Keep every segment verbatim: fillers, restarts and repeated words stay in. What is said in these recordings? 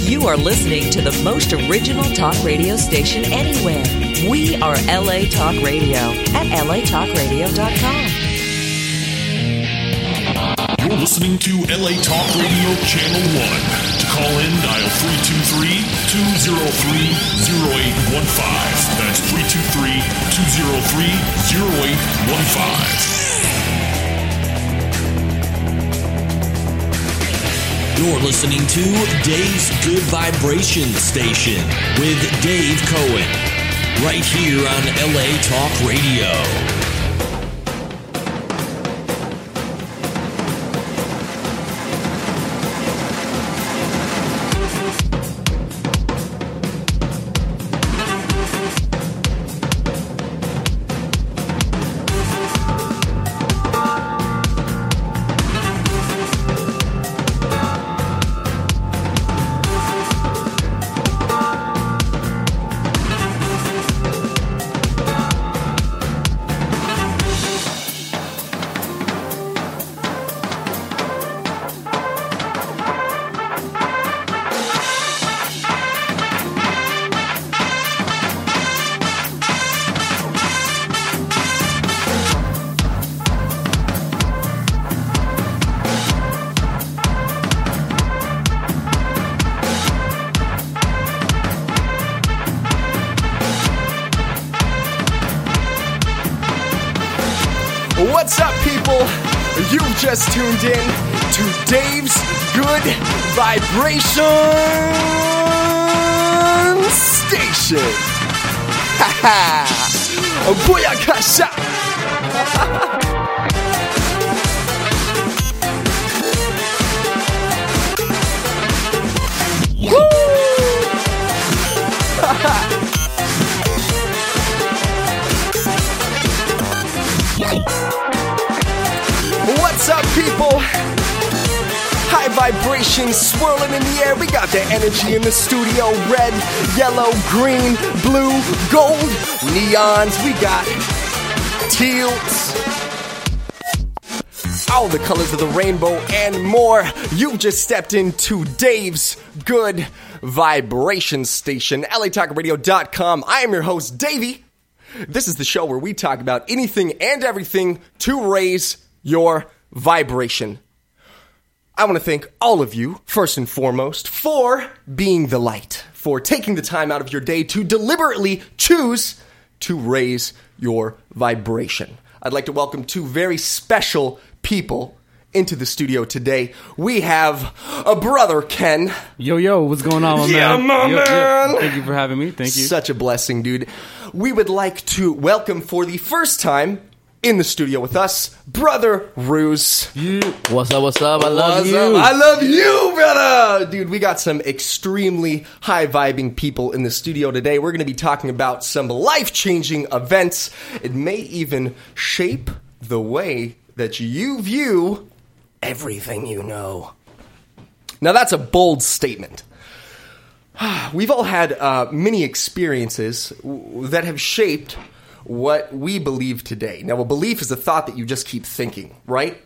You are listening to the most original talk radio station anywhere. We are L A Talk Radio at L A talk radio dot com. You're listening to L A Talk Radio Channel one. To call in, dial three two three, two zero three, zero eight one five. That's three two three, two zero three, zero eight one five. You're listening to Dave's Good Vibration Station with Dave Cohen, right here on L A Talk Radio. What's up, people? You've just tuned in to Dave's Good Vibration Station. Ha ha! Booyakasha! Woo! What's up, people? High vibrations swirling in the air. We got the energy in the studio. Red, yellow, green, blue, gold, neons. We got teals. All the colors of the rainbow and more. You've just stepped into Dave's Good Vibration Station, L A talk radio dot com. I am your host, Davey. This is the show where we talk about anything and everything to raise your vibration. I want to thank all of you, first and foremost, for being the light, for taking the time out of your day to deliberately choose to raise your vibration. I'd like to welcome two very special people into the studio today. We have a brother, Ken. Yo, yo, what's going on, my yeah, man? Yeah, my yo, man. Yo. Thank you for having me. Thank you. Such a blessing, dude. We would like to welcome for the first time in the studio with us, Brother Ruse. Yeah. What's up, what's up? I love what's you. Up? I love you, brother. Dude, we got some extremely high-vibing people in the studio today. We're going to be talking about some life-changing events. It may even shape the way that you view everything you know. Now, that's a bold statement. We've all had uh, many experiences w- that have shaped what we believe today. Now, a belief is a thought that you just keep thinking, right?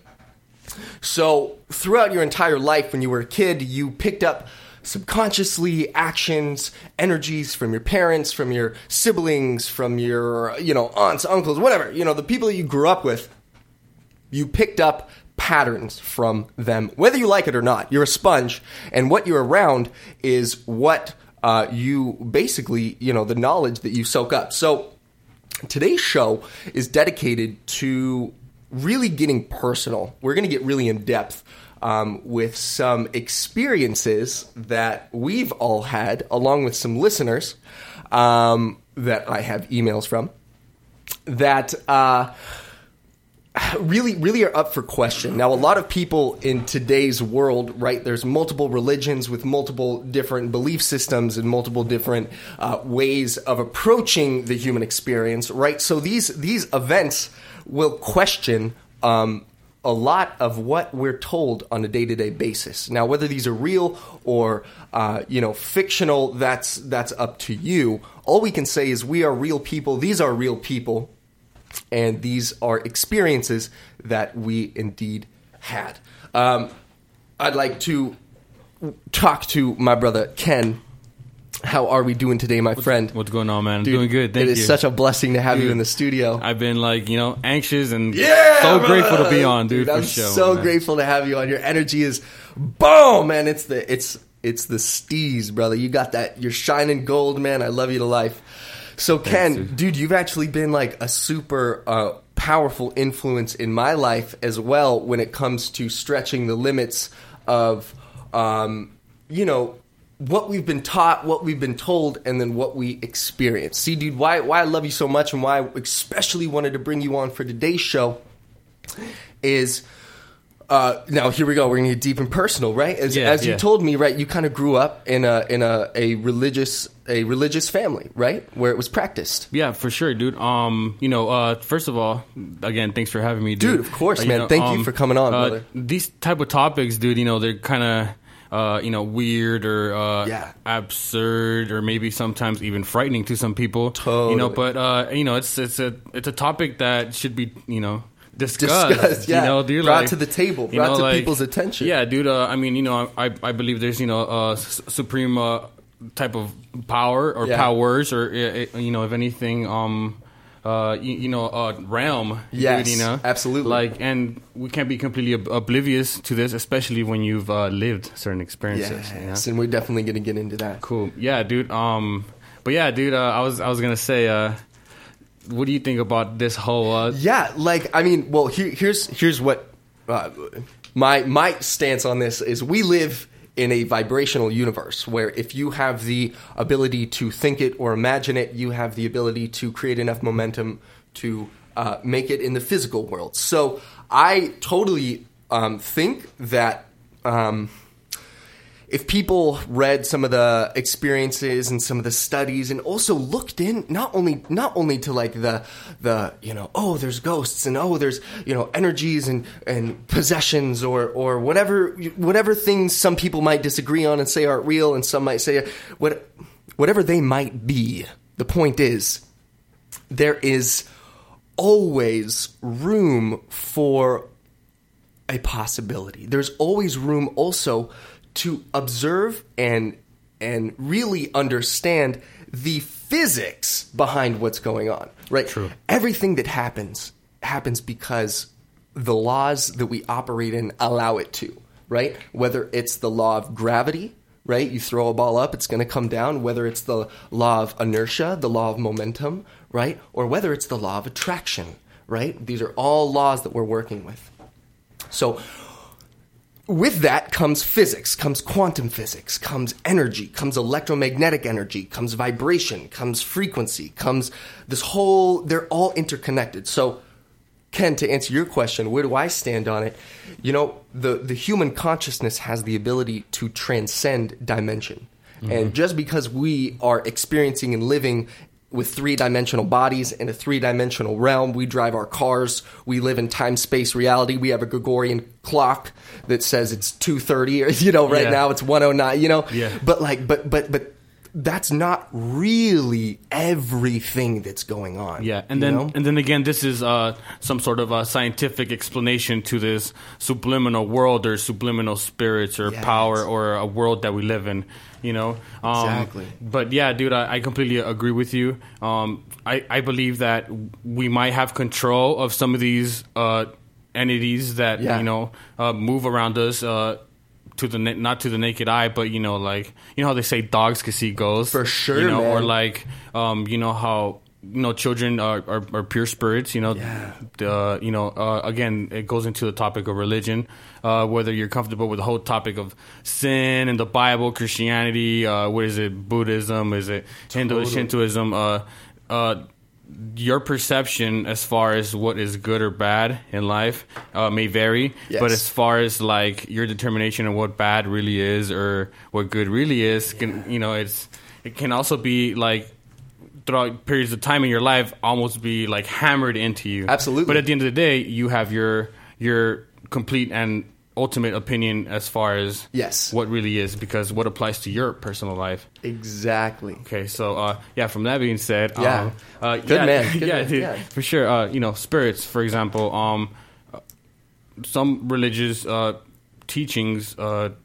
So, throughout your entire life, when you were a kid, you picked up subconsciously actions, energies from your parents, from your siblings, from your, you know, aunts, uncles, whatever. You know, the people that you grew up with, you picked up patterns from them, whether you like it or not. You're a sponge, and what you're around is what uh, you basically, you know, the knowledge that you soak up. So today's show is dedicated to really getting personal. We're going to get really in depth um, with some experiences that we've all had, along with some listeners um, that I have emails from, that uh really, really are up for question. Now, a lot of people in today's world, right, there's multiple religions with multiple different belief systems and multiple different uh, ways of approaching the human experience, right? So these these events will question um, a lot of what we're told on a day-to-day basis. Now, whether these are real or, uh, you know, fictional, that's that's up to you. All we can say is we are real people. These are real people. And these are experiences that we indeed had. Um, I'd like to talk to my brother Ken. How are we doing today, my friend? What's going on, man? I'm Dude, doing good. Thank it you. It is such a blessing to have dude, you in the studio. I've been like, you know, anxious and yeah, so brother. grateful to be on, dude. dude for I'm show, so man. grateful to have you on. Your energy is boom, man. It's the it's it's the steez, brother. You got that. You're shining gold, man. I love you to life. So, Ken, Thanks, dude. dude, you've actually been like a super uh, powerful influence in my life as well when it comes to stretching the limits of, um, you know, what we've been taught, what we've been told, and then what we experience. See, dude, why why I love you so much and why I especially wanted to bring you on for today's show is, uh, now here we go, we're going to get deep and personal, right? As, Yeah, as you yeah. told me, right, you kind of grew up in a in a, a religious a religious family, right, where it was practiced. Yeah, for sure, dude. Um, you know, uh, first of all, again, thanks for having me, dude. Dude, of course, Uh, man. know, Thank you um, for coming on, uh, brother. These type of topics, dude, you know, they're kind of, uh, you know, weird or uh, Yeah. absurd or maybe sometimes even frightening to some people. Totally. You know, but uh, you know, it's it's a it's a topic that should be, you know, discussed. Discussed, yeah. You know, dude, Brought like, to the table, you brought know, to like- people's attention. Yeah, dude. Uh, I mean, you know, I I believe there's, you know, uh, s- supreme uh, type of power or Yeah. powers or uh, uh, you know, if anything, um. Uh, you, you know, uh, realm. Yes, dude, you know, absolutely. Like, and we can't be completely ob- oblivious to this, especially when you've uh, lived certain experiences. Yes, you know? and we're definitely going to get into that. Cool. Yeah, dude. Um, but yeah, dude. Uh, I was I was gonna say, uh, what do you think about this whole? Uh, Yeah, like I mean, well, here, here's here's what uh, my my stance on this is. We live in a vibrational universe where if you have the ability to think it or imagine it, you have the ability to create enough momentum to uh, make it in the physical world. So I totally um, think that. Um, If people read some of the experiences and some of the studies and also looked in not only not only to like the the you know oh there's ghosts and oh there's you know energies and, and possessions or or whatever whatever things some people might disagree on and say aren't real and some might say what whatever they might be, the point is there is always room for a possibility. There's always room also to observe and and really understand the physics behind what's going on, right? True. Everything that happens happens because the laws that we operate in allow it to, right? Whether it's the law of gravity, right? You throw a ball up, it's going to come down. Whether it's the law of inertia, the law of momentum, right? Or whether it's the law of attraction, right? These are all laws that we're working with. So with that comes physics, comes quantum physics, comes energy, comes electromagnetic energy, comes vibration, comes frequency, comes this whole, they're all interconnected. So, Ken, to answer your question, where do I stand on it? You know, the, the human consciousness has the ability to transcend dimension. Mm-hmm. And just because we are experiencing and living with three-dimensional bodies in a three-dimensional realm. We drive our cars. We live in time-space reality. We have a Gregorian clock that says it's two thirty, or, you know, right Yeah. now it's one oh nine, you know? Yeah. But, like, but, but, but that's not really everything that's going on. Yeah, and you then know? and then again, this is uh, some sort of a scientific explanation to this subliminal world or subliminal spirits or Yes. power or a world that we live in. You know, um, Exactly. But yeah, dude, I, I completely agree with you. Um, I I believe that we might have control of some of these uh, entities that Yeah. you know uh, move around us. Uh, to the na- not to the naked eye, but you know, like you know how they say dogs can see ghosts, For sure, you know, or man. like um, you know how you know children are, are, are pure spirits, you know, Yeah. the, you know, uh, again, it goes into the topic of religion, uh, whether you're comfortable with the whole topic of sin and the Bible, Christianity, uh, what is it, Buddhism, is it Hindu, Totally. Shintoism, uh, uh, your perception as far as what is good or bad in life uh, may vary, Yes. but as far as like your determination of what bad really is or what good really is, can, you know, it's it can also be like throughout periods of time in your life almost be like hammered into you. Absolutely. But at the end of the day, you have your your complete and ultimate opinion as far as Yes. what really is, because what applies to your personal life. Exactly. Okay, so uh, yeah. From that being said, Yeah. um, uh, Good yeah, man, good yeah, man, dude, yeah. for sure. Uh, you know, spirits, for example. Um, uh, some religious uh, teachings uh,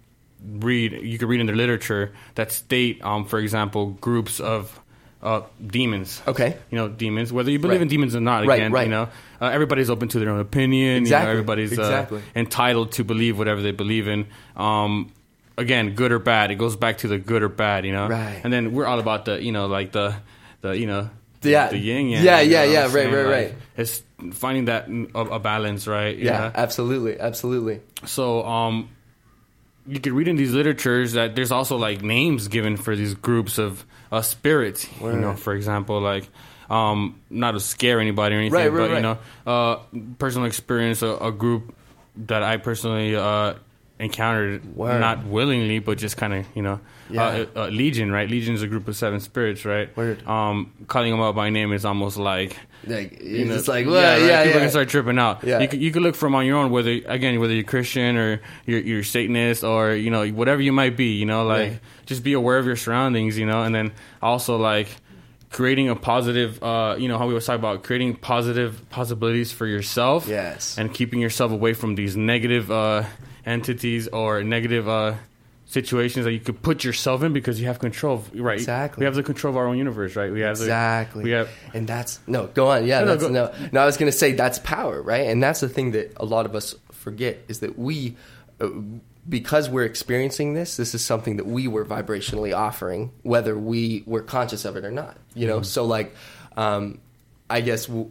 read, you could read in the literature that state, um, for example, groups of uh, demons. Okay. You know, demons, whether you believe Right. in demons or not, Right, again, right. you know, uh, everybody's open to their own opinion. Exactly. You know, everybody's Exactly. uh, entitled to believe whatever they believe in. Um, again, good or bad, it goes back to the good or bad, you know? Right. And then we're all about the, you know, like the, the you know, Yeah. the yin yang. Yeah, you yeah, know what yeah, I'm right, saying? right, Like, right. It's finding that a, a balance, right? You Yeah, know? absolutely, absolutely. So, um, you could read in these literatures that there's also like names given for these groups of uh, spirits. You know, for example, like um, not to scare anybody or anything, Right, right, but right. you know, uh, personal experience, a, a group that I personally uh, encountered, Word. not willingly, but just kind of, you know, Yeah. uh, uh, Legion, right? Legion is a group of seven spirits, right? Word. Um, calling them out by name is almost like. Like, You know, it's like, yeah, well, right? yeah, People yeah. can start tripping out. Yeah. You could, you could look from on your own, whether again whether you're Christian or you're, you're Satanist or you know whatever you might be. You know, like Right. just be aware of your surroundings. You know, and then also like creating a positive. Uh, you know how we was talking about creating positive possibilities for yourself. Yes. and keeping yourself away from these negative uh, entities or negative. Uh, situations that you could put yourself in because you have control of, right? Exactly. We have the control of our own universe, right? We have the, Exactly. we have and that's no. Go on. Yeah. No, no, that's, go- no, no. I was going to say that's power, right? And that's the thing that a lot of us forget is that we, uh, because we're experiencing this, this is something that we were vibrationally offering, whether we were conscious of it or not. You know. So like, um, I guess w-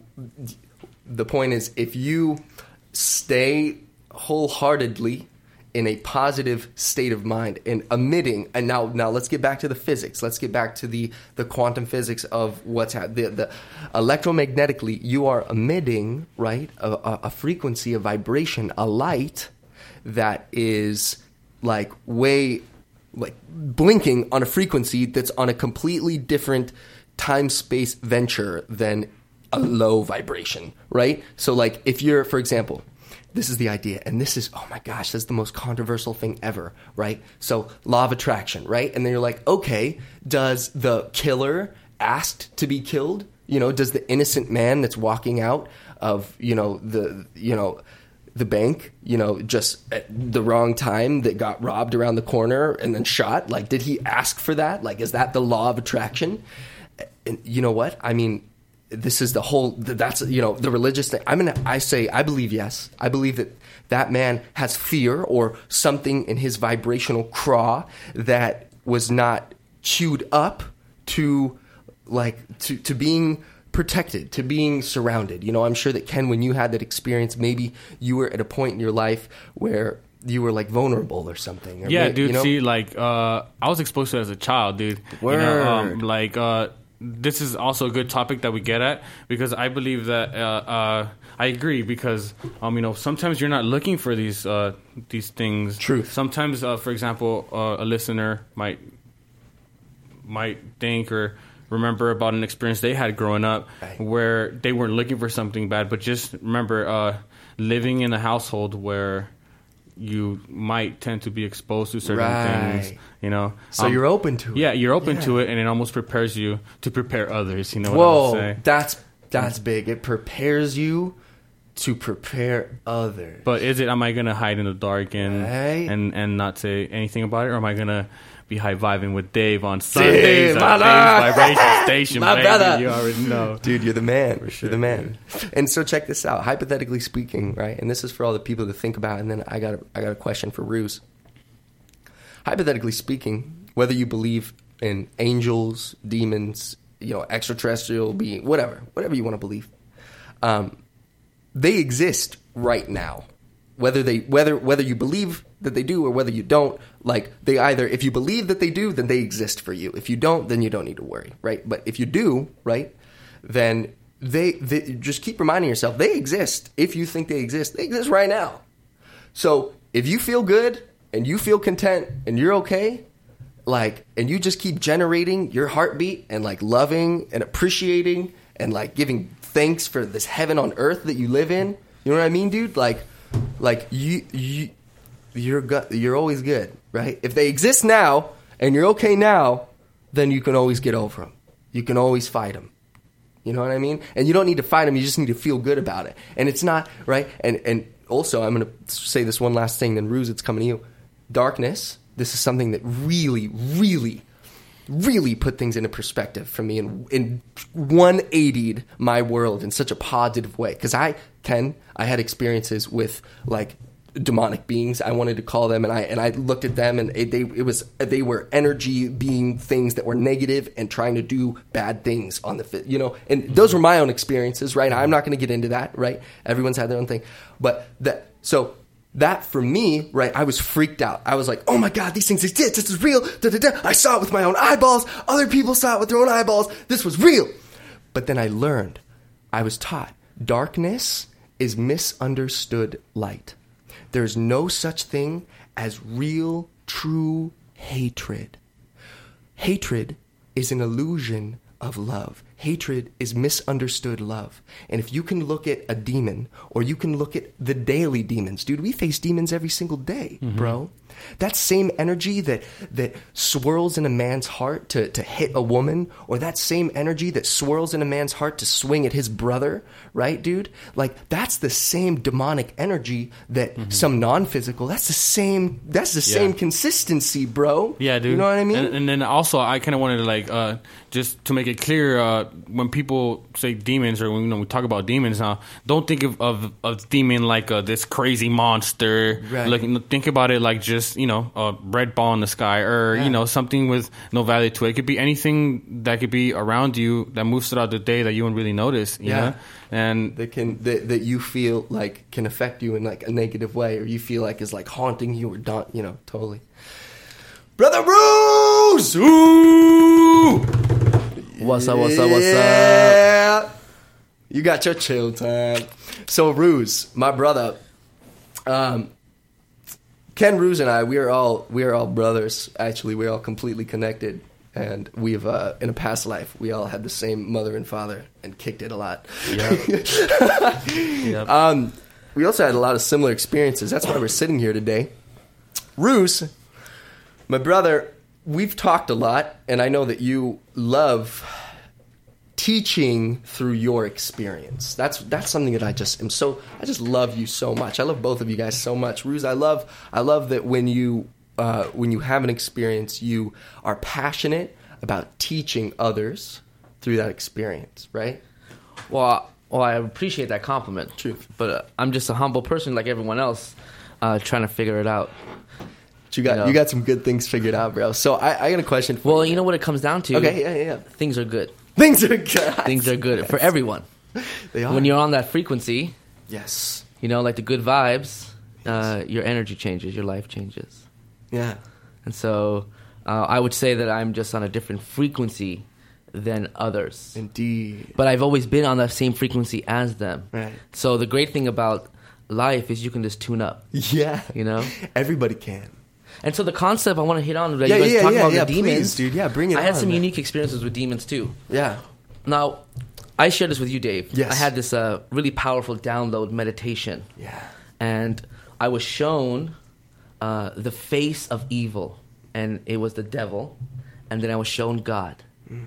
the point is if you stay wholeheartedly in a positive state of mind and emitting, and now now let's get back to the physics. Let's get back to the, the quantum physics of what's happening. The, the electromagnetically, you are emitting, right, a, a, a frequency, a vibration, a light that is like way, like blinking on a frequency that's on a completely different time-space venture than a low vibration, right? So like if you're, for example, this is the idea, and this is, oh my gosh, this is the most controversial thing ever, right? So, law of attraction, right? And then you're like, okay, does the killer asked to be killed? You know, does the innocent man that's walking out of, you know, the, you know, the bank, you know, just at the wrong time that got robbed around the corner and then shot? Like, did he ask for that? Like, is that the law of attraction? And you know what? I mean, this is the whole, that's, you know, the religious thing. I'm gonna, I say, I believe yes. I believe that that man has fear or something in his vibrational craw that was not chewed up to, like, to, to being protected, to being surrounded. You know, I'm sure that, Ken, when you had that experience, maybe you were at a point in your life where you were, like, vulnerable or something. Or Yeah, may- dude. you know? See, like, uh, I was exposed to it as a child, dude. You know, um, Word. like, uh, this is also a good topic that we get at because I believe that uh, uh, I agree because um, you know sometimes you're not looking for these uh, these things. Truth. Sometimes, uh, for example, uh, a listener might might think or remember about an experience they had growing up Right. where they weren't looking for something bad, but just remember uh, living in a household where you might tend to be exposed to certain Right. things, you know. So Um, you're open to it. Yeah, you're open Yeah. to it, and it almost prepares you to prepare others. You know what Whoa, I'm saying? that's that's big. It prepares you to prepare others. But is it? Am I gonna hide in the dark and Right. and and not say anything about it, or am I gonna be high vibing with Dave on Sundays Dave, at brother! Dave's Vibration Station? My baby? brother. You already know. Dude, you're the man. sure, you're the man. And so check this out. Hypothetically speaking, right? And this is for all the people to think about. And then I got a, I got a question for Ruse. Hypothetically speaking, whether you believe in angels, demons, you know, extraterrestrial being, whatever, whatever you want to believe, um, they exist right now. Whether they whether whether you believe that they do or whether you don't, like they either, if you believe that they do, then they exist for you. If you don't, then you don't need to worry, right? But if you do, right, then they, they just keep reminding yourself they exist. If you think they exist, they exist right now. So if you feel good and you feel content and you're okay, like, and you just keep generating your heartbeat and like loving and appreciating and like giving thanks for this heaven on earth that you live in. You know what I mean, dude? Like, like you, you, you're go- you're always good, right? If they exist now and you're okay now, then you can always get over them. You can always fight them. You know what I mean? And you don't need to fight them. You just need to feel good about it. And it's not, right? And and also, I'm going to say this one last thing, then Ruse, it's coming to you. Darkness, this is something that really, really, really put things into perspective for me and, and one eightied my world in such a positive way. Because I, Ken, I had experiences with, like, demonic beings, I wanted to call them, and I and I looked at them, and it, they it was they were energy being things that were negative and trying to do bad things on the, you know, and those were my own experiences, right? I'm not going to get into that, right? Everyone's had their own thing, but that so that for me, right? I was freaked out. I was like, oh my God, these things exist. This is real. Da, da, da. I saw it with my own eyeballs. Other people saw it with their own eyeballs. This was real. But then I learned, I was taught, darkness is misunderstood light. There's no such thing as real, true hatred. Hatred is an illusion of love. Hatred is misunderstood love. And if you can look at a demon, or you can look at the daily demons, dude, we face demons every single day, mm-hmm. bro. That same energy that that swirls in a man's heart to, to hit a woman, or that same energy that swirls in a man's heart to swing at his brother, right, dude? Like, that's the same demonic energy that mm-hmm. some non-physical, that's the same, that's the yeah. same consistency, bro. Yeah, dude. You know what I mean? And, and then also, I kind of wanted to, like, uh, just to make it clear, uh, when people say demons, or when, you know, we talk about demons now, don't think of, of, of demon like uh, this crazy monster. Right. Like, think about it like just, you know, a red ball in the sky, or, yeah. you know, something with no value to it. It could be anything that could be around you that moves throughout the day that you wouldn't really notice, you yeah. know? And that can that, that you feel like can affect you in, like, a negative way, or you feel like is, like, haunting you, or don't, you know, totally. Brother Bruce! Ooh! What's up, what's up, what's yeah. up? You got your chill time. So, Ruse, my brother, um, Ken Ruse and I, we are all we are all brothers. Actually, we're all completely connected, and we've uh, in a past life we all had the same mother and father and kicked it a lot. Yep. yep. Um, we also had a lot of similar experiences. That's why we're sitting here today. Ruse, my brother, we've talked a lot, and I know that you love teaching through your experience. That's that's something that I just am so I just love you so much. I love both of you guys so much. Ruse, I love I love that when you uh, when you have an experience, you are passionate about teaching others through that experience, right? Well, well, I appreciate that compliment. Truth. But uh, I'm just a humble person like everyone else, uh, trying to figure it out. But you got You know? you got some good things figured out, bro. So I, I got a question for Well, you. you know what it comes down to? Okay, yeah, yeah, yeah. Things are good. Things are good. Things are good for everyone. They are. When you're on that frequency, yes. you know, like the good vibes, uh, your energy changes, your life changes. Yeah. And so uh, I would say that I'm just on a different frequency than others. Indeed. But I've always been on that same frequency as them. Right. So the great thing about life is you can just tune up. Yeah. You know? Everybody can. And so the concept I want to hit on, that Yeah, you guys yeah, talk yeah, about yeah, the demons. please, dude. Yeah, bring it I had on, some man. unique experiences with demons too. Yeah. Now, I shared this with you, Dave. Yes. I had this uh, really powerful download meditation. Yeah. And I was shown uh, the face of evil, and it was the devil. And then I was shown God. Mm.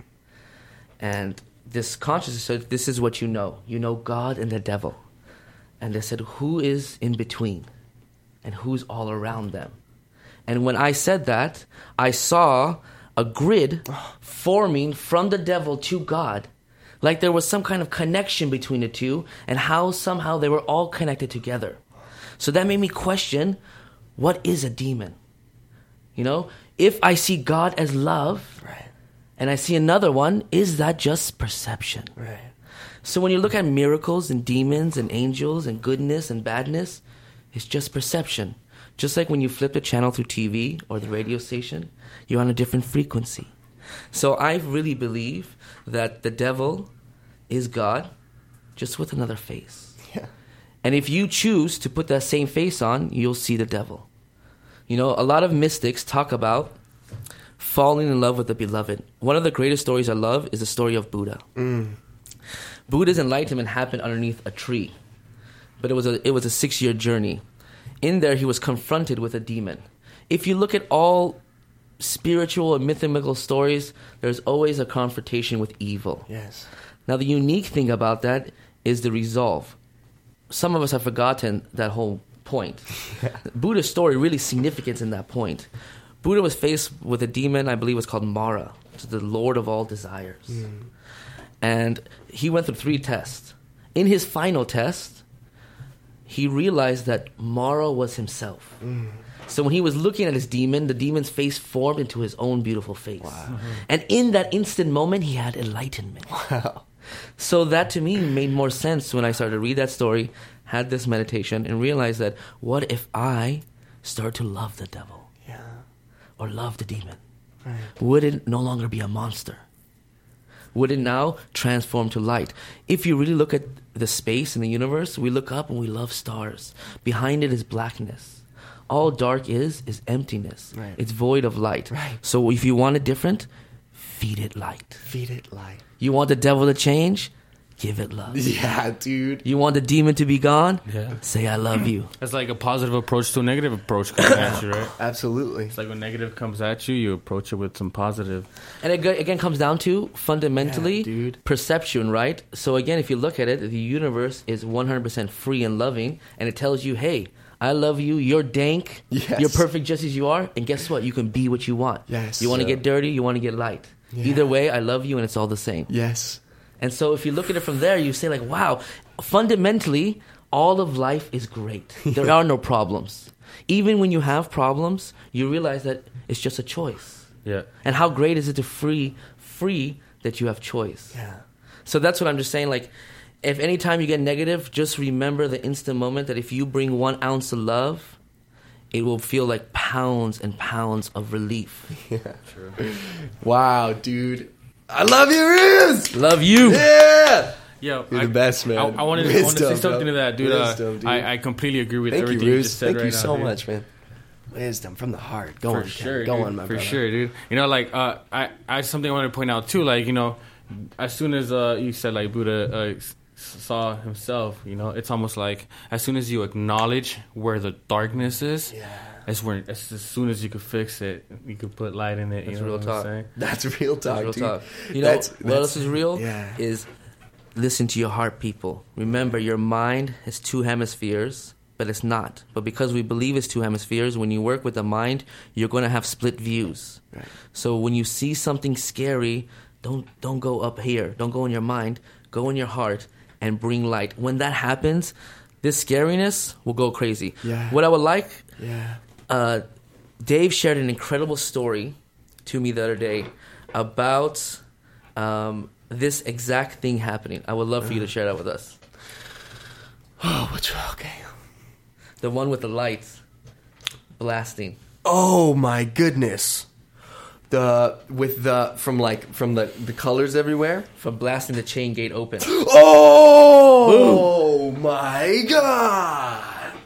And this consciousness said, this is what you know. You know God and the devil. And they said, who is in between? And who's all around them? And when I said that, I saw a grid forming from the devil to God. Like there was some kind of connection between the two, and how somehow they were all connected together. So that made me question, what is a demon? You know, if I see God as love, Right. and I see another one, is that just perception? Right. So when you look at miracles and demons and angels and goodness and badness, it's just perception. Just like when you flip the channel through T V or the radio station, you're on a different frequency. So I really believe that the devil is God, just with another face. Yeah. And if you choose to put that same face on, you'll see the devil. You know, a lot of mystics talk about falling in love with the beloved. One of the greatest stories I love is the story of Buddha. Mm. Buddha's enlightenment happened underneath a tree, but it was a it was a six-year journey. In there, he was confronted with a demon. If you look at all spiritual and mythical stories, there's always a confrontation with evil. Yes. Now, the unique thing about that is the resolve. Some of us have forgotten that whole point. Buddha's story really significant in that point. Buddha was faced with a demon, I believe it was called Mara, which is the Lord of all desires. Mm. And he went through three tests. In his final test, he realized that Mara was himself. Mm. So when he was looking at his demon, the demon's face formed into his own beautiful face. Wow. Mm-hmm. And in that instant moment, he had enlightenment. Wow. So that to me made more sense when I started to read that story, had this meditation, and realized that what if I start to love the devil? Yeah. Or love the demon? Right. Would it no longer be a monster? Would it now transform to light? If you really look at the space in the universe, we look up and we love stars. Behind it is blackness. All dark is, is emptiness. Right. It's void of light. Right. So if you want it different, feed it light. Feed it light. You want the devil to change? Give it love. Yeah, dude. You want the demon to be gone? Yeah. Say, I love you. It's like a positive approach to a negative approach coming at you, right? Absolutely. It's like when negative comes at you, you approach it with some positive. And it again comes down to fundamentally yeah, dude. perception, right? So again, if you look at it, the universe is one hundred percent free and loving, and it tells you, hey, I love you, you're dank, yes. You're perfect just as you are, and guess what? You can be what you want. Yes. You want to get dirty, you want to get light. Yeah. Either way, I love you, and it's all the same. Yes. And so if you look at it from there, you say like, wow, fundamentally, all of life is great. There are no problems. Even when you have problems, you realize that it's just a choice. Yeah. And how great is it to free, free that you have choice. Yeah. So that's what I'm just saying. Like, if any time you get negative, just remember the instant moment that if you bring one ounce of love, it will feel like pounds and pounds of relief. Yeah. True. Wow, dude. I love you, Riz! Love you. Yeah! Yo, You're I, the best, man. I, I, wanted, Wisdom, I wanted to say something bro. to that, dude. Wisdom, uh, dude. I, I completely agree with Thank everything you, you, Riz. just said Thank right you now, so dude. much, man. Wisdom from the heart. Go For on, Ken. sure, Go dude. on, my For brother. sure, dude. You know, like, uh, I, I something I want to point out, too. Like, you know, as soon as uh, you said, like, Buddha uh, saw himself, you know, it's almost like as soon as you acknowledge where the darkness is, yeah. It's where as, as soon as you could fix it, you could put light in it. That's you know real what talk. I'm saying? That's real talk, That's real dude. talk. You know that's, what that's, else is real? Yeah. Is listen to your heart, people. Remember, your mind has two hemispheres, but it's not. But because we believe it's two hemispheres, when you work with the mind, you're going to have split views. Right. So when you see something scary, don't don't go up here. Don't go in your mind. Go in your heart and bring light. When that happens, this scariness will go crazy. Yeah. What I would like... Yeah. Uh, Dave shared an incredible story to me the other day about um, this exact thing happening. I would love for you to share that with us. Oh, what's okay? The one with the lights blasting. Oh my goodness! The with the from like from the the colors everywhere From blasting the chain gate open. Oh Boom. My god!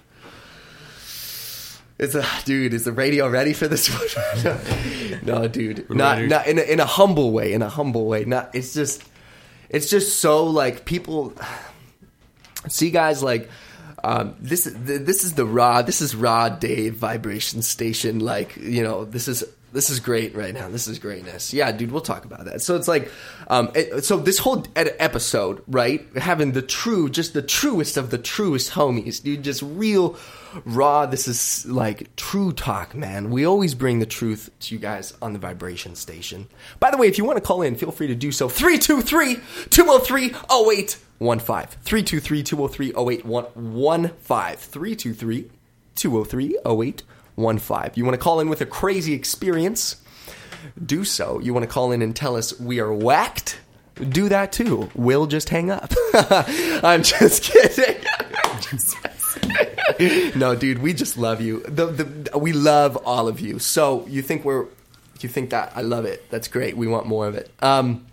It's a dude. Is the radio ready for this one? No, dude. Not not in a, in a humble way. In a humble way. Not. It's just. It's just so like people. See, guys, like um, this. This is the raw. This is raw Dave vibration station. Like, you know, this is. This is great right now. This is greatness. Yeah, dude, we'll talk about that. So it's like, um, it, so this whole ed- episode, right? Having the true, just the truest of the truest homies, dude, just real raw. This is like true talk, man. We always bring the truth to you guys on the vibration station. By the way, if you want to call in, feel free to do so. three two three, two oh three, oh eight one five. three two three, two oh three, oh eight one five. three two three, two oh three, oh eight one five. You want to call in with a crazy experience? Do so. You want to call in and tell us we are whacked? Do that too. We'll just hang up. I'm just kidding. No, dude, we just love you. The, the, we love all of you. So you think we're, you think that? I love it. That's great. We want more of it. Um,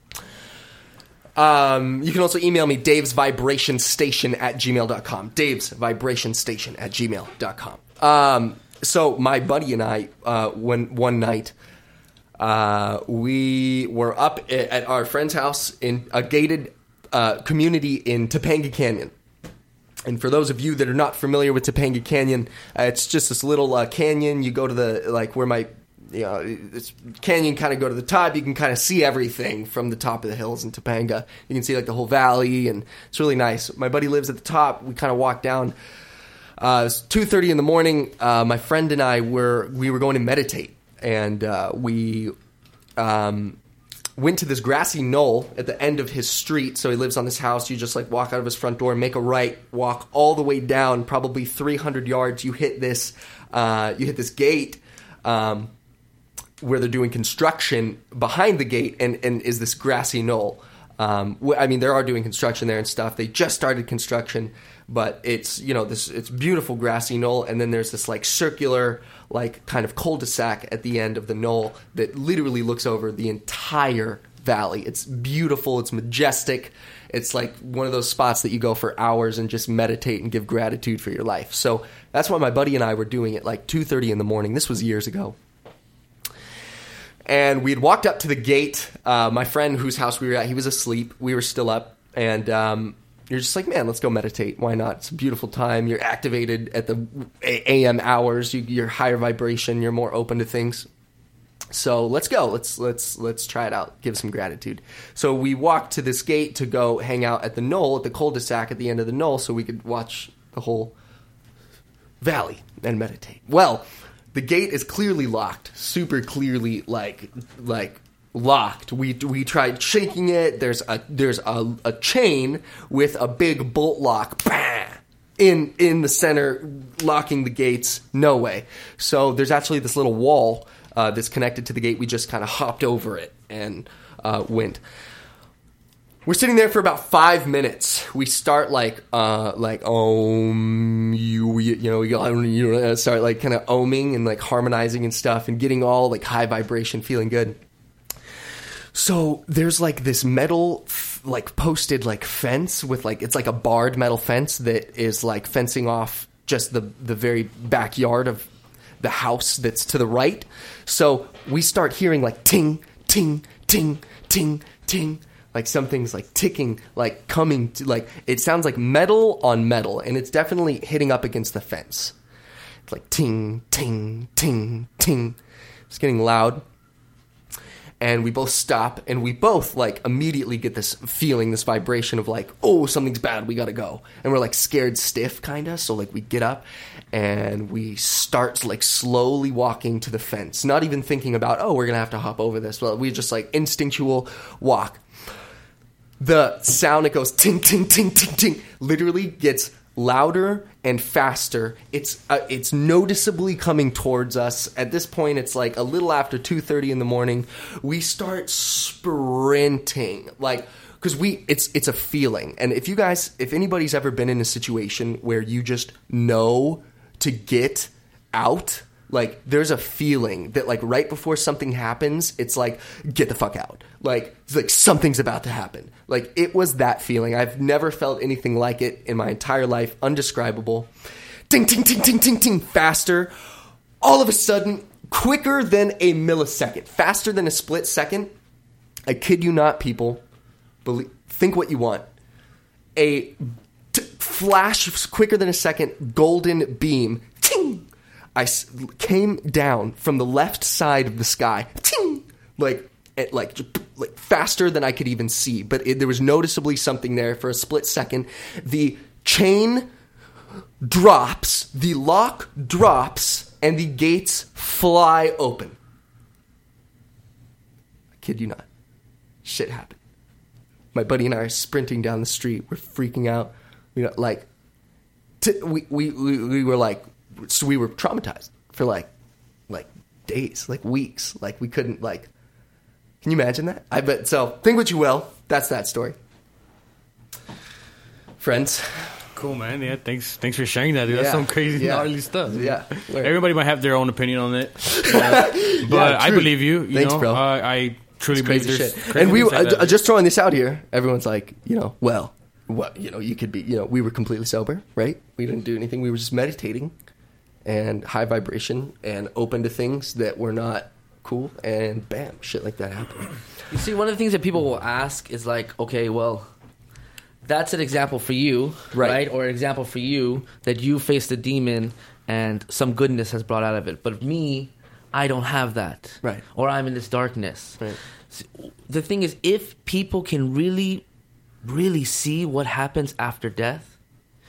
um, you can also email me, Dave's Vibration Station at gmail dot com. Dave's Vibration Station at gmail dot com. Um, so my buddy and I, uh, when one night, uh, we were up at our friend's house in a gated uh, community in Topanga Canyon. And for those of you that are not familiar with Topanga Canyon, uh, it's just this little uh, canyon. You go to the, like where my, you know, it's canyon kind of go to the top. You can kind of see everything from the top of the hills in Topanga. You can see like the whole valley, and it's really nice. My buddy lives at the top. We kind of walk down Uh, it's two thirty in the morning. Uh, my friend and I were we were going to meditate, and uh, we um, went to this grassy knoll at the end of his street. So he lives on this house. You just like walk out of his front door, make a right, walk all the way down, probably three hundred yards. You hit this uh, you hit this gate um, where they're doing construction behind the gate, and, and is this grassy knoll. Um, I mean, they are doing construction there and stuff. They just started construction. But it's, you know, this it's beautiful grassy knoll, and then there's this like circular, like kind of cul-de-sac at the end of the knoll that literally looks over the entire valley. It's beautiful, it's majestic. It's like one of those spots that you go for hours and just meditate and give gratitude for your life. So that's why my buddy and I were doing it like two thirty in the morning. This was years ago. And we had walked up to the gate. Uh, my friend whose house we were at, he was asleep. We were still up, and um, you're just like, man, let's go meditate. Why not? It's a beautiful time. You're activated at the A M hours. You, you're higher vibration. You're more open to things. So let's go. Let's let's let's try it out. Give some gratitude. So we walked to this gate to go hang out at the knoll, at the cul-de-sac at the end of the knoll, so we could watch the whole valley and meditate. Well, the gate is clearly locked. Super clearly, like like. locked. We we tried shaking it. There's a there's a, a chain with a big bolt lock, bam, in in the center, locking the gates. No way. So there's actually this little wall uh, that's connected to the gate. We just kind of hopped over it and uh, went. We're sitting there for about five minutes. We start like uh, like om you you know we you start like kind of oming and like harmonizing and stuff and getting all like high vibration, feeling good. So there's like this metal, f- like posted like fence with like, it's like a barred metal fence that is like fencing off just the, the very backyard of the house that's to the right. So we start hearing like ting, ting, ting, ting, ting, like something's like ticking, like coming to like, it sounds like metal on metal, and it's definitely hitting up against the fence. It's like ting, ting, ting, ting. It's getting loud. And we both stop, and we both, like, immediately get this feeling, this vibration of, like, oh, something's bad, we gotta go. And we're, like, scared stiff, kind of. So, like, we get up, and we start, like, slowly walking to the fence. Not even thinking about, oh, we're gonna have to hop over this. Well, we just, like, instinctual walk. The sound that goes ting, ting, ting, ting, ting, literally gets louder and faster. It's uh, it's noticeably coming towards us. At this point, it's like a little after two thirty in the morning. We start sprinting, like, because we it's it's a feeling. And if you guys, if anybody's ever been in a situation where you just know to get out, like, there's a feeling that, like, right before something happens, it's like, get the fuck out. Like, it's like something's about to happen. Like, it was that feeling. I've never felt anything like it in my entire life. Undescribable. Ting, ting, ting, ting, ting, ting. Faster. All of a sudden, quicker than a millisecond. Faster than a split second. I kid you not, people. Believe, think what you want. A t- flash quicker than a second, golden beam. Ting! I s- came down from the left side of the sky, ting, like, it, like, like faster than I could even see. But it, there was noticeably something there for a split second. The chain drops, the lock drops, and the gates fly open. I kid you not. Shit happened. My buddy and I are sprinting down the street. We're freaking out. We got like, t- we, we we we were like. So we were traumatized for like, like days, like weeks. Like we couldn't like, can you imagine that? I bet. So think what you will. That's that story. Friends. Cool, man. Yeah, thanks Thanks for sharing that, dude. That's Yeah. some crazy, Yeah. gnarly stuff. Yeah. Everybody might have their own opinion on it. Uh, but Yeah, I true. believe you. you Thanks, know? bro. Uh, I truly It's believe crazy there's shit. crazy And we, things like uh, that. just throwing this out here, everyone's like, you know, well, what, you know, you could be, you know, we were completely sober, right? We didn't do anything. We were just meditating and high vibration and open to things that were not cool. And bam, shit like that happened. You see, one of the things that people will ask is like, okay, well, that's an example for you, Right. right? Or an example for you that you faced a demon and some goodness has brought out of it. But me, I don't have that. Right. Or I'm in this darkness. Right. So, the thing is, if people can really, really see what happens after death,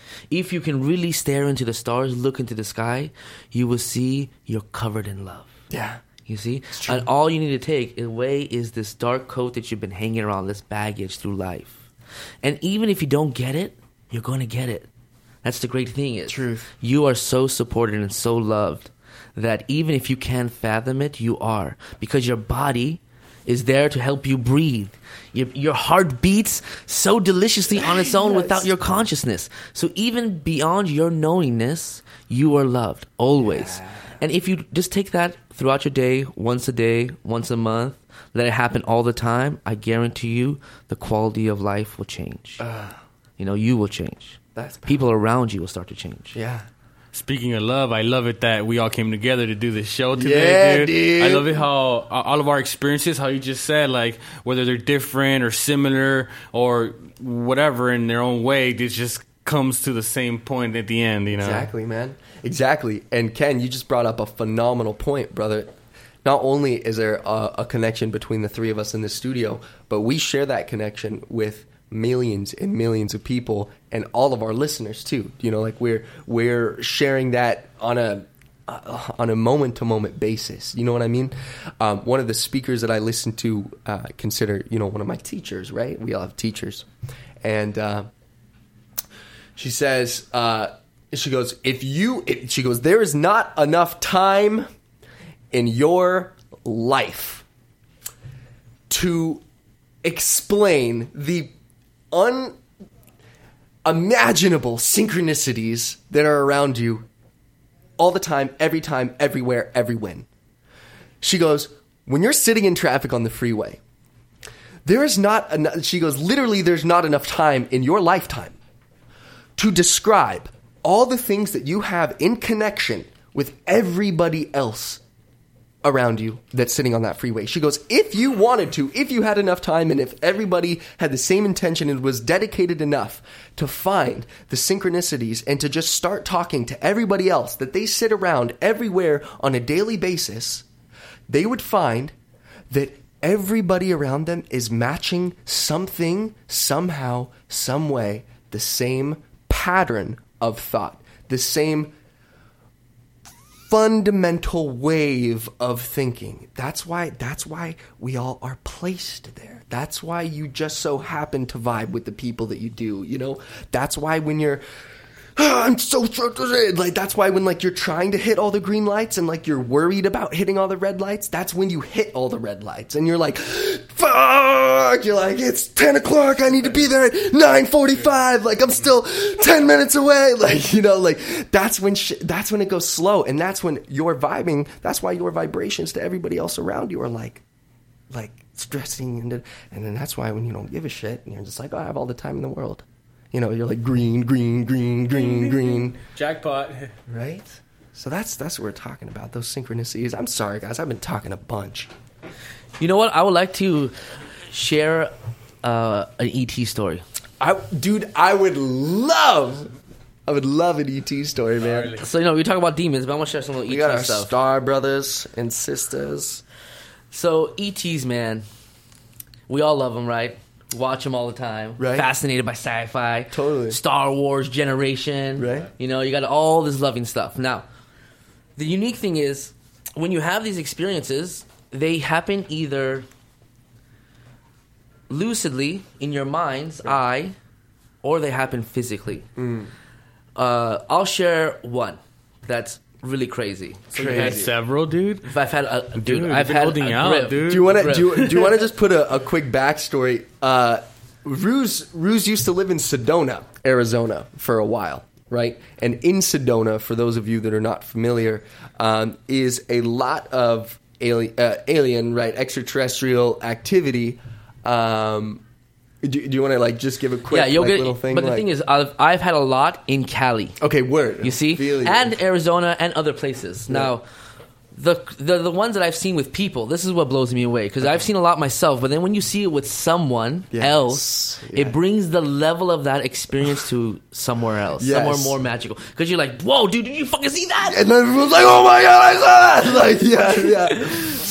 If you can really stare into the stars, look into the sky, you will see you're covered in love. Yeah. You see? And all you need to take away is this dark coat that you've been hanging around, this baggage through life. And even if you don't get it, you're going to get it. That's the great thing is. Truth. You are so supported and so loved that even if you can't fathom it, you are. Because your body is there to help you breathe. Your, your heart beats so deliciously on its own Yes. without your consciousness. So even beyond your knowingness, you are loved, always. Yeah. And if you just take that throughout your day, once a day, once a month, let it happen all the time, I guarantee you the quality of life will change. Uh, you know, you will change. That's powerful. People around you will start to change. Yeah. Speaking of love, I love it that we all came together to do this show today, Yeah, dude. dude. I love it how uh, all of our experiences, how you just said, like, whether they're different or similar or whatever in their own way, it just comes to the same point at the end, you know? Exactly, man. Exactly. And Ken, you just brought up a phenomenal point, brother. Not only is there a, a connection between the three of us in the studio, but we share that connection with millions and millions of people and all of our listeners too. You know, like we're we're sharing that on a uh, on a moment to moment basis. You know what I mean? Um, one of the speakers that I listen to uh, consider, you know, one of my teachers. Right? We all have teachers, and uh, she says, uh, she goes, if you, if, she goes, there is not enough time in your life to explain the unimaginable synchronicities that are around you all the time, every time, everywhere, every when. She goes, when you're sitting in traffic on the freeway, there is not enough, she goes, literally there's not enough time in your lifetime to describe all the things that you have in connection with everybody else around you that's sitting on that freeway. She goes, if you wanted to, if you had enough time, and if everybody had the same intention and was dedicated enough to find the synchronicities and to just start talking to everybody else that they sit around everywhere on a daily basis, they would find that everybody around them is matching something, somehow, some way, the same pattern of thought, the same fundamental wave of thinking. That's why that's why we all are placed there. That's why you just so happen to vibe with the people that you do, you know? That's why when you're oh, I'm so frustrated. Like that's why when like you're trying to hit all the green lights and like you're worried about hitting all the red lights, that's when you hit all the red lights and you're like, fuck, you're like, it's ten o'clock, I need to be there at nine forty-five, like I'm still ten minutes away, like, you know, like that's when sh- that's when it goes slow, and that's when you're vibing, that's why your vibrations to everybody else around you are like like stressing, and, and then that's why when you don't give a shit and you're just like, oh, I have all the time in the world. You know, you're like green, green, green, green, green. Jackpot. Right? So that's that's what we're talking about, those synchronicities. I'm sorry, guys. I've been talking a bunch. You know what? I would like to share uh, an E T story. I, dude, I would love, I would love an E T story, man. So, you know, we talk about demons, but I want to share some little We E T got our stuff. star brothers and sisters. So, E Ts, man, we all love them, right? Watch them all the time. Right. Fascinated by sci-fi. Totally. Star Wars generation. Right. You know, you got all this loving stuff. Now, the unique thing is, when you have these experiences, they happen either lucidly in your mind's eye, or they happen physically. Mm. Uh, I'll share one that's really crazy. So you had several, dude? I've had a dude. Dude, I've been had holding a out, grip. dude. Do you want to Grip. do, you- do you want to just put a, a quick backstory? Uh, Ruse Ruse used to live in Sedona, Arizona, for a while, right? And in Sedona, for those of you that are not familiar, um, is a lot of alien, uh, alien, right, extraterrestrial activity. Um, do, do you want to like just give a quick Yeah, you'll like, get. little thing? But the like- thing is, I've, I've had a lot in Cali. okay, word. You see, Feel you. and Arizona and other places. Now, the, the the ones that I've seen with people, this is what blows me away, because I've seen a lot myself. But then when you see it with someone Yes. else, Yeah. it brings the level of that experience to somewhere else, Yes. somewhere more magical. Because you're like, whoa, dude, did you fucking see that? And then everyone's like, "Oh my god, I saw that!" Like, yeah, yeah.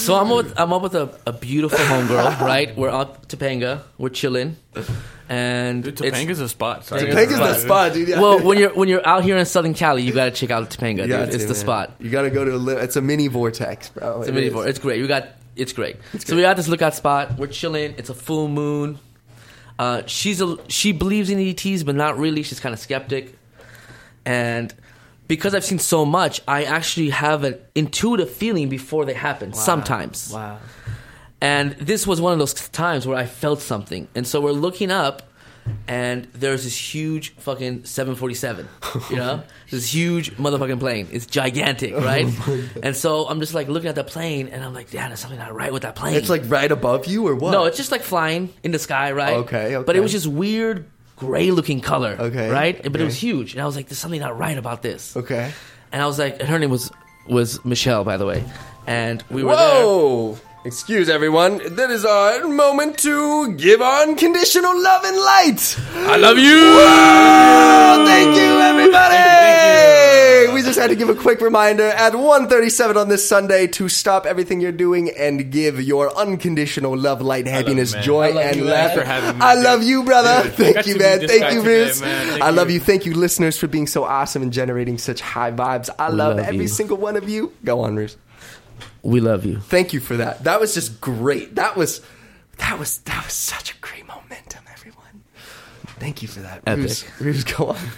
So I'm with I'm up with a, a beautiful homegirl, right? We're up Topanga, we're chilling, and Dude, it's- Topanga's a spot. Sorry. Topanga's the spot, dude. Yeah. well, when you're when you're out here in Southern Cali, you gotta check out Topanga, dude. Yeah, It's dude, the man. spot. You gotta go to a. Li- it's a mini vortex, bro. It's It a mini is. board. It's great. We got it's great. so we got this lookout spot. We're chilling. It's a full moon. Uh, she's a she believes in E Ts, but not really. She's kind of skeptic, and because I've seen so much, I actually have an intuitive feeling before they happen. Sometimes. Wow. And this was one of those times where I felt something. And so we're looking up, and there's this huge fucking seven forty-seven, you know? This huge motherfucking plane. It's gigantic, right? And so I'm just like looking at the plane, and I'm like, yeah, there's something not right with that plane. It's like right above you, or what? No, it's just like flying in the sky, right? Okay, okay. But it was just weird gray-looking color, Okay, right? But okay. it was huge. And I was like, there's something not right about this. okay. And I was like, and her name was, was Michelle, by the way. And we were there. Whoa! Excuse everyone. That is our moment to give unconditional love and light. I love you! Whoa! Thank you, everybody! We just had to give a quick reminder at one thirty-seven on this Sunday to stop everything you're doing and give your unconditional love, light, happiness, man. joy, I love and you, man. laughter. Thanks for having me, I dude. love you, brother. Dude, Thank got you, to man. meet this Thank guy you, today, Bruce. man. Thank I love you. you. Thank you, listeners, for being so awesome and generating such high vibes. I love, love every you. single one of you. Go on, Bruce. We love you. Thank you for that. That was just great. That was that was that was such a great momentum, everyone. Thank you for that. Epic. Bruce, Bruce, go on.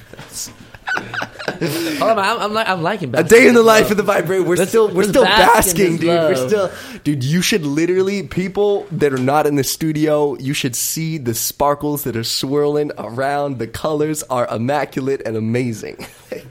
Hold on, I'm, I'm, like, I'm liking A day in the life of the vibrator. We're still we're let's still bask in basking, this dude. We're love. still dude, you should literally, people that are not in the studio, you should see the sparkles that are swirling around. The colors are immaculate and amazing.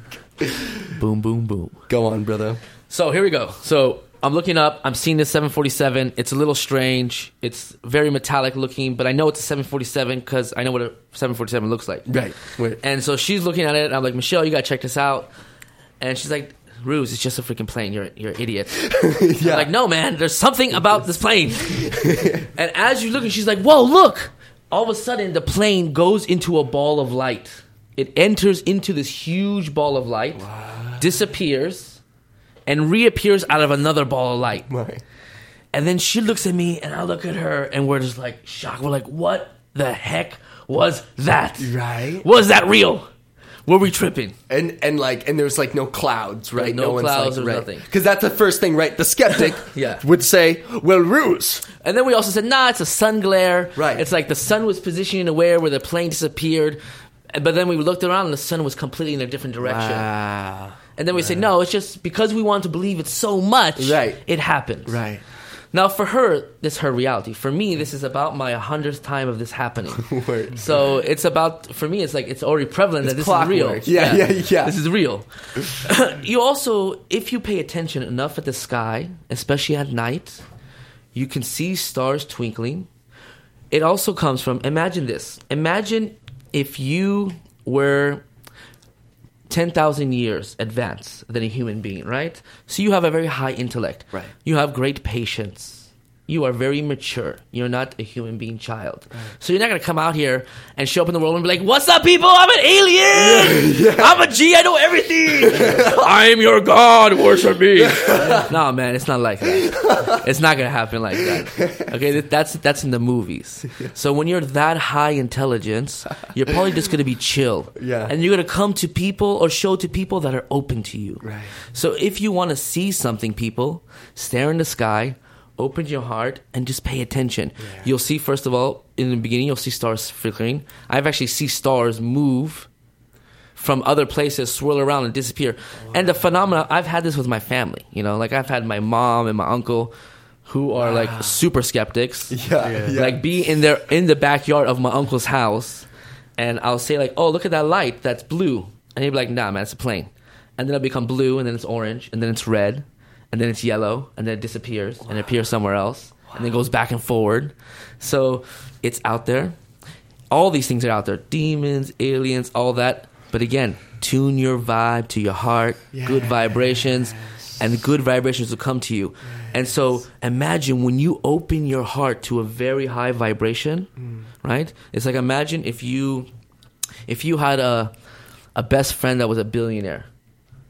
Boom, boom, boom. Go on, brother. So here we go. So I'm looking up. I'm seeing this seven forty-seven. It's a little strange. It's very metallic looking, but I know it's a seven forty-seven because I know what a seven forty-seven looks like. Right. Wait. And so she's looking at it. And I'm like, Michelle, you gotta check this out. And she's like, Ruse, it's just a freaking plane. You're you're an idiot. Yeah. I'm like, no, man. There's something about this plane. And as you're looking, she's like, whoa, look. All of a sudden, the plane goes into a ball of light. It enters into this huge ball of light, disappears, and reappears out of another ball of light. Right. And then she looks at me, and I look at her, and we're just like shocked. We're like, what the heck was that? Right. Was that real? Were we tripping? And and like and there's like no clouds, right? no one's clouds, like, there's right. nothing. Because that's the first thing, right? The skeptic Yeah. would say, "Well, Ruse." And then we also said, nah, it's a sun glare. Right. It's like the sun was positioning aware where the plane disappeared. But then we looked around, and the sun was completely in a different direction. Wow. And then we say, no, it's just because we want to believe it so much, Right. it happens. Right. Now, for her, this is her reality. For me, this is about my hundredth time of this happening. Word. So it's about, for me, it's like it's already prevalent that this clockwork. is real. Yeah, yeah, yeah. This is real. You also, if you pay attention enough at the sky, especially at night, you can see stars twinkling. It also comes from, imagine this. Imagine if you were ten thousand years advanced than a human being, right? So you have a very high intellect. Right. You have great patience. You are very mature. You're not a human being child. Right. So you're not going to come out here and show up in the world and be like, what's up, people? I'm an alien. Yeah, yeah. I'm a G. I know everything. I am your God. Worship me. No, man, it's not like that. It's not going to happen like that. Okay, that's that's in the movies. So when you're that high intelligence, you're probably just going to be chill. Yeah. And you're going to come to people or show to people that are open to you. Right. So if you want to see something, people, stare in the sky, open your heart, and just pay attention. Yeah. You'll see, first of all, in the beginning, you'll see stars flickering. I've actually seen stars move from other places, swirl around, and disappear. Wow. And the phenomena, I've had this with my family. You know, like I've had my mom and my uncle who are wow. like super skeptics. Yeah, yeah. yeah. Like be in their in the backyard of my uncle's house, and I'll say like, oh, look at that light, that's blue. And he'd be like, nah, man, it's a plane. And then it'll become blue, and then it's orange, and then it's red. And then it's yellow, and then it disappears, wow. and it appears somewhere else, wow. and then goes back and forward. So it's out there. All these things are out there. Demons, aliens, all that. But again, tune your vibe to your heart, yes. good vibrations, and good vibrations will come to you. Yes. And so imagine when you open your heart to a very high vibration, mm. right? It's like imagine if you if you had a a best friend that was a billionaire.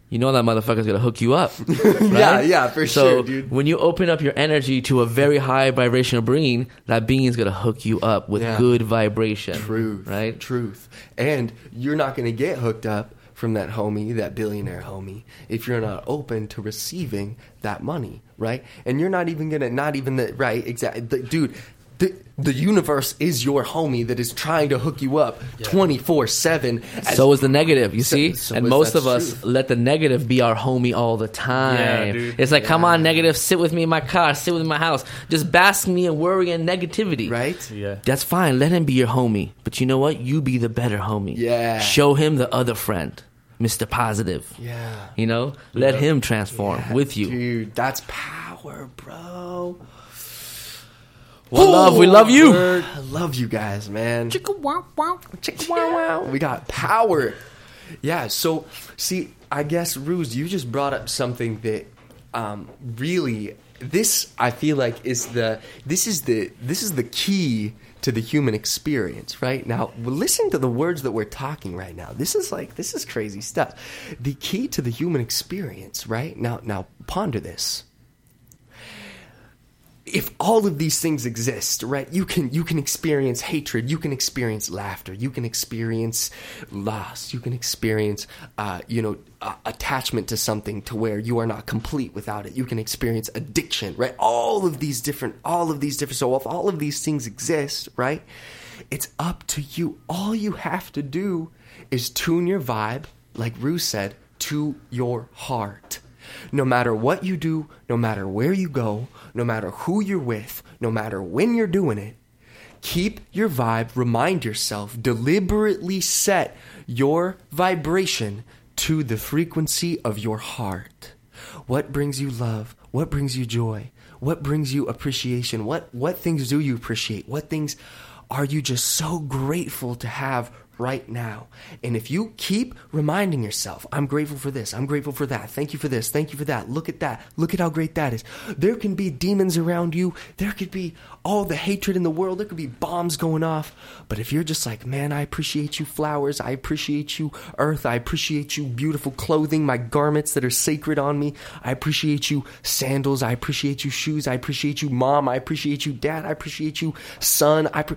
you know that motherfucker's gonna hook you up. Right? Yeah, yeah, for so sure, dude. when you open up your energy to a very high vibrational being, that being is gonna hook you up with Yeah. good vibration. Truth, right? Truth. And you're not going to get hooked up from that homie, that billionaire homie, if you're not open to receiving that money, right? And you're not even going to, not even the, right, exactly. The, dude, the, the universe is your homie that is trying to hook you up twenty-four seven. So is the negative, you So- see? so and is- most that's of us truth. let the negative be our homie all the time. Yeah, dude. It's like, come on, negative, sit with me in my car, sit with me in my house. Just bask me in worry and negativity. Right? Yeah. That's fine. Let him be your homie. But you know what? You be the better homie. Yeah. Show him the other friend, Mister Positive. Yeah. You know? Let him transform with you. Dude, that's power, bro. One love. We love you. I love you guys, man. Chicka wow wow. Chicka wow wow. We got power. Yeah, so, see, I guess, Ruse, you just brought up something that um, really, this, I feel like, is the, this is the, this is the key to the human experience, right? Now, listen to the words that we're talking right now. This is like, this is crazy stuff. The key to the human experience, right? Now, now, ponder this. If all of these things exist, right, you can you can experience hatred, you can experience laughter, you can experience loss, you can experience, uh, you know, uh, attachment to something to where you are not complete without it. You can experience addiction, right? All of these different, all of these different. So if all of these things exist, right, it's up to you. All you have to do is tune your vibe, like Rue said, to your heart. No matter what you do, no matter where you go, no matter who you're with, no matter when you're doing it, keep your vibe, remind yourself, deliberately set your vibration to the frequency of your heart. What brings you love? What brings you joy? What brings you appreciation? What, what things do you appreciate? What things are you just so grateful to have right now? And if you keep reminding yourself, I'm grateful for this, I'm grateful for that, thank you for this, thank you for that, look at that, look at how great that is. There can be demons around you, there could be all the hatred in the world, there could be bombs going off, but if you're just like, man, I appreciate you flowers, I appreciate you earth, I appreciate you beautiful clothing, my garments that are sacred on me, I appreciate you sandals, I appreciate you shoes, I appreciate you mom, I appreciate you dad, I appreciate you son, I pre-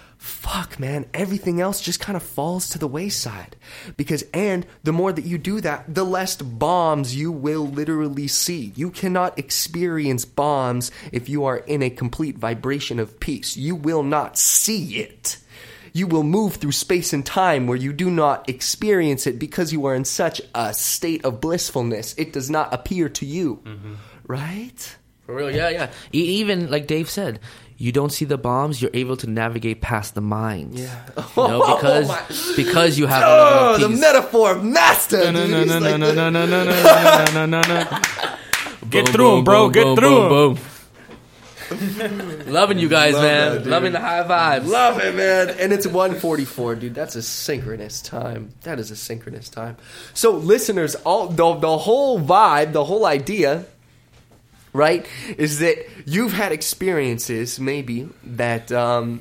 Fuck, man, everything else just kind of falls to the wayside. Because, and the more that you do that, the less bombs you will literally see. You cannot experience bombs if you are in a complete vibration of peace. You will not see it. You will move through space and time where you do not experience it because you are in such a state of blissfulness. It does not appear to you. Mm-hmm. Right? For real, yeah, yeah. E- even, like Dave said, you don't see the bombs, you're able to navigate past the mines. Yeah. You know, because, Oh, because you have Oh, the peace. metaphor of master. No, dude. no, He's no, like no, the- no, no, no, no, no, no, no, no. Get Boom, through boom, him, bro. boom, Get boom, through him. boom, boom. Loving you guys, Love man. that, dude. Loving the high vibes. Love it, man. And it's one forty-four, dude. That's a synchronous time. That is a synchronous time. So, listeners, all the, the whole vibe, the whole idea, right, is that you've had experiences, maybe, that um,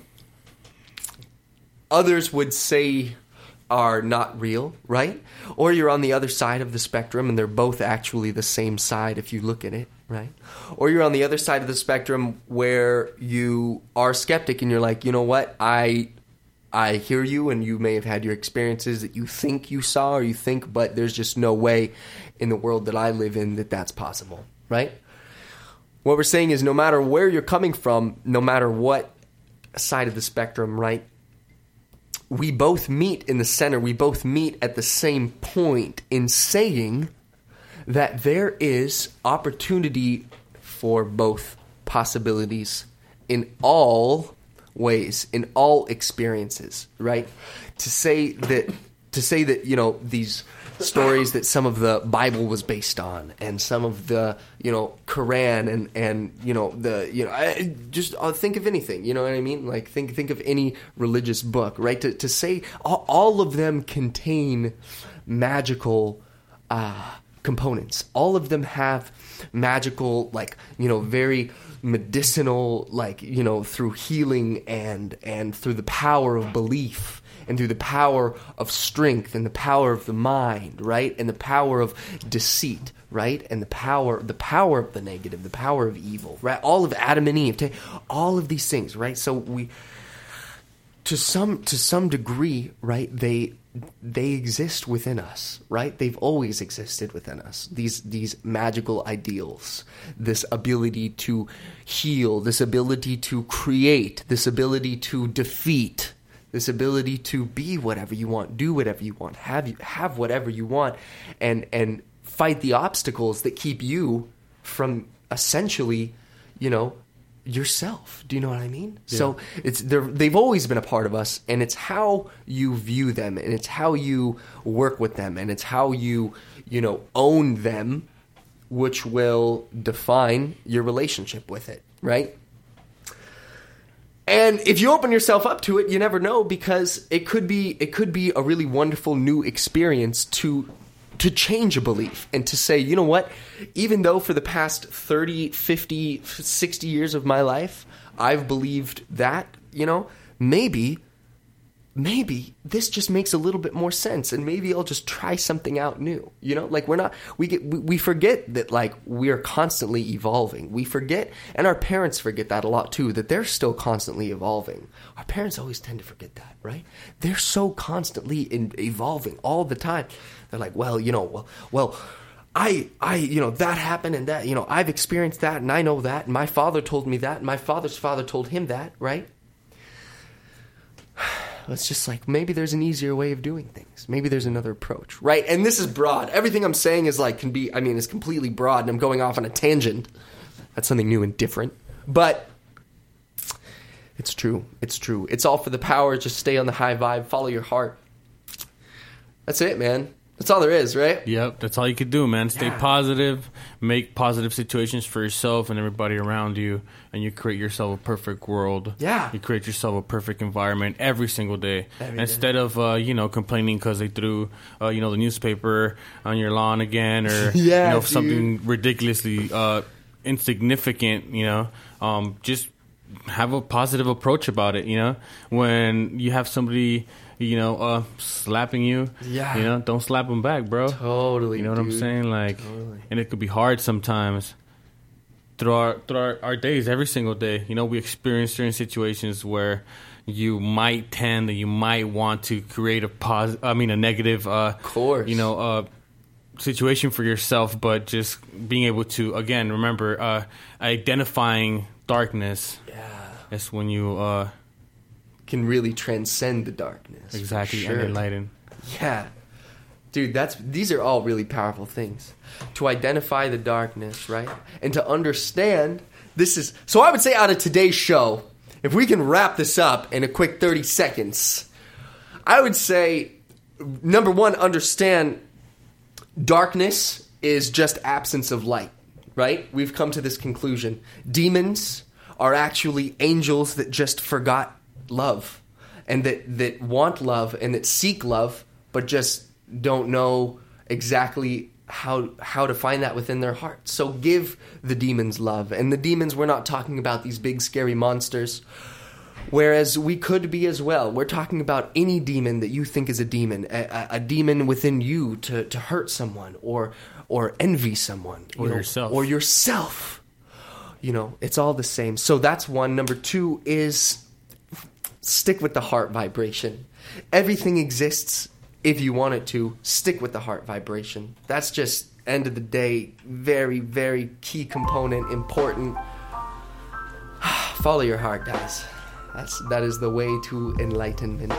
others would say are not real, right? Or you're on the other side of the spectrum and they're both actually the same side if you look at it, right? Or you're on the other side of the spectrum where you are skeptic and you're like, you know what, I I hear you, and you may have had your experiences that you think you saw or you think, but there's just no way in the world that I live in that that's possible, right? What we're saying is no matter where you're coming from, no matter what side of the spectrum, right, we both meet in the center. We both meet at the same point in saying that there is opportunity for both possibilities in all ways, in all experiences, right? To say that, to say that, you know, these stories that some of the Bible was based on, and some of the, you know, Quran, and and you know the, you know, I, just uh, think of anything, you know what I mean? Like think think of any religious book, right? To to say all, all of them contain magical uh, components. All of them have magical, like, you know, very medicinal, like, you know, through healing and and through the power of belief and through the power of strength and the power of the mind, right? And the power of deceit, right? And the power the power of the negative, the power of evil, right? All of Adam and Eve, all of these things, right? So we to some to some degree, right, they they exist within us, right? They've always existed within us. These these magical ideals, this ability to heal, this ability to create, this ability to defeat, this ability to be whatever you want, do whatever you want, have you have whatever you want, and and fight the obstacles that keep you from essentially, you know, yourself. Do you know what I mean? Yeah. So it's they're, they've always been a part of us, and it's how you view them, and it's how you work with them, and it's how you, you know, own them, which will define your relationship with it, right? And if you open yourself up to it, you never know, because it could be it could be a really wonderful new experience to to change a belief and to say, you know what, even though for the past thirty, fifty, sixty years of my life, I've believed that, you know, maybe, maybe this just makes a little bit more sense, and maybe I'll just try something out new, you know, like we're not, we get, we, we forget that, like, we're constantly evolving. We forget, and our parents forget that a lot too, that they're still constantly evolving. Our parents always tend to forget that, right? They're so constantly in, evolving all the time. They're like, well, you know, well, well, I, I, you know, that happened and that, you know, I've experienced that and I know that. And my father told me that. And my father's father told him that, right? It's just like, maybe there's an easier way of doing things. Maybe there's another approach, right? And this is broad. Everything I'm saying is like, can be, I mean, is completely broad, and I'm going off on a tangent. That's something new and different. But it's true. It's true. It's all for the power. Just stay on the high vibe. Follow your heart. That's it, man. That's all there is, right? Yep, that's all you could do, man. Stay Yeah. positive, make positive situations for yourself and everybody around you, and you create yourself a perfect world. Yeah. You create yourself a perfect environment every single day. Every Instead of, uh, you know, complaining because they threw, uh, you know, the newspaper on your lawn again, or, Yeah, you know, dude. something ridiculously uh, insignificant, you know. Um, just have a positive approach about it, you know. When you have somebody, you know, uh, slapping you, Yeah. you know, don't slap them back, bro. Totally, You know what I'm dude. saying? Like, Totally. and it could be hard sometimes. Through our through our, our days, every single day, you know, we experience certain situations where you might tend, that you might want to create a pos. I mean, a negative, uh, course. you know, uh, situation for yourself. But just being able to, again, remember, uh, identifying darkness. Yeah. That's when you uh, Can really transcend the darkness. for exactly sure. and enlighten. Yeah. Dude, that's these are all really powerful things. To identify the darkness, right? And to understand this is so I would say out of today's show, if we can wrap this up in a quick thirty seconds, I would say number one, understand darkness is just absence of light, right? We've come to this conclusion. Demons are actually angels that just forgot love, and that, that want love and that seek love, but just don't know exactly how how to find that within their heart. So give the demons love. And the demons, we're not talking about these big scary monsters, whereas we could be as well. We're talking about any demon that you think is a demon, a, a, a demon within you to, to hurt someone or or envy someone. you Or know, yourself. Or yourself. You know, it's all the same. So that's one. Number two is stick with the heart vibration. Everything exists if you want it to. Stick with the heart vibration. That's just, end of the day, very, very key component, important. Follow your heart, guys. That's, that is the way to enlightenment.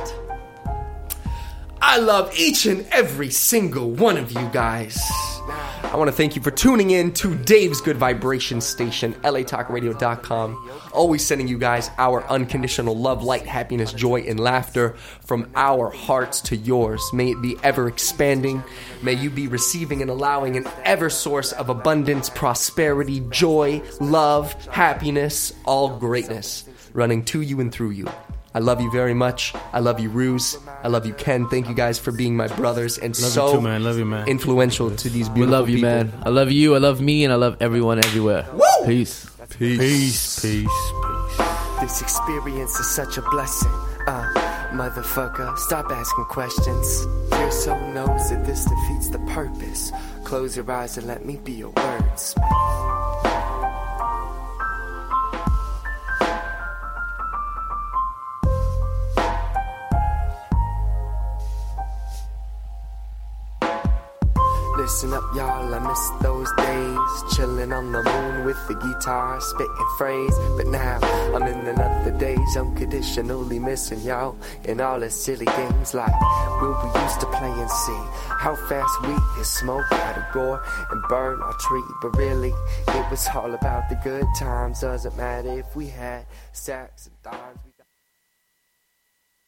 I love each and every single one of you guys. I want to thank you for tuning in to Dave's Good Vibration Station, L A Talk Radio dot com. Always sending you guys our unconditional love, light, happiness, joy, and laughter from our hearts to yours. May it be ever expanding. May you be receiving and allowing an ever source of abundance, prosperity, joy, love, happiness, all greatness running to you and through you. I love you very much. I love you, Ruse. I love you, Ken. Thank you guys for being my brothers and Love so you too, man. Love you, man. influential to these We beautiful love you, people. man. I love you. I love me, and I love everyone everywhere. Woo! Peace. Peace, peace, peace, peace. This experience is such a blessing. Uh, motherfucker, stop asking questions. Your soul knows that this defeats the purpose. Close your eyes and let me be your wordsmith. Listen up, y'all, I miss those days. Chilling on the moon with the guitar, spitting phrase. But now, I'm in another days, unconditionally missing y'all. And all the silly games like when we used to play and see how fast we could smoke out a roar and burn our tree. But really, it was all about the good times. Doesn't matter if we had stacks and dimes.